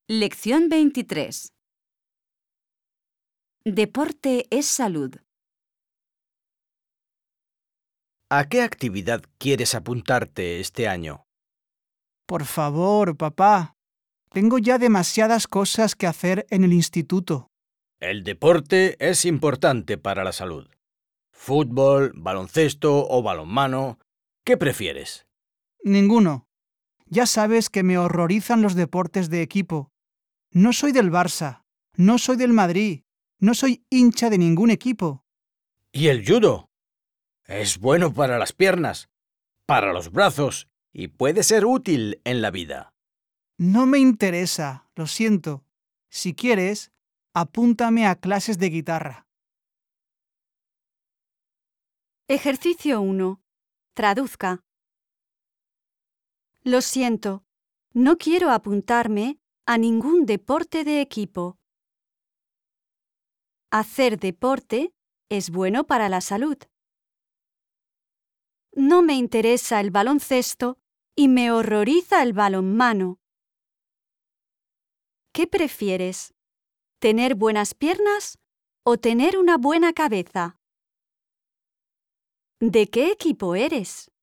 Lección 23. Deporte es salud. ¿A qué actividad quieres apuntarte este año? Por favor, papá. Tengo ya demasiadas cosas que hacer en el instituto. El deporte es importante para la salud. Fútbol, baloncesto o balonmano. ¿Qué prefieres? Ninguno. Ya sabes que me horrorizan los deportes de equipo. No soy del Barça, no soy del Madrid, no soy hincha de ningún equipo. ¿Y el judo? Es bueno para las piernas, para los brazos y puede ser útil en la vida. No me interesa, lo siento. Si quieres, apúntame a clases de guitarra. Ejercicio 1. Traduzca. Lo siento, no quiero apuntarme a ningún deporte de equipo. Hacer deporte es bueno para la salud. No me interesa el baloncesto y me horroriza el balonmano. ¿Qué prefieres? ¿Tener buenas piernas o tener una buena cabeza? ¿De qué equipo eres?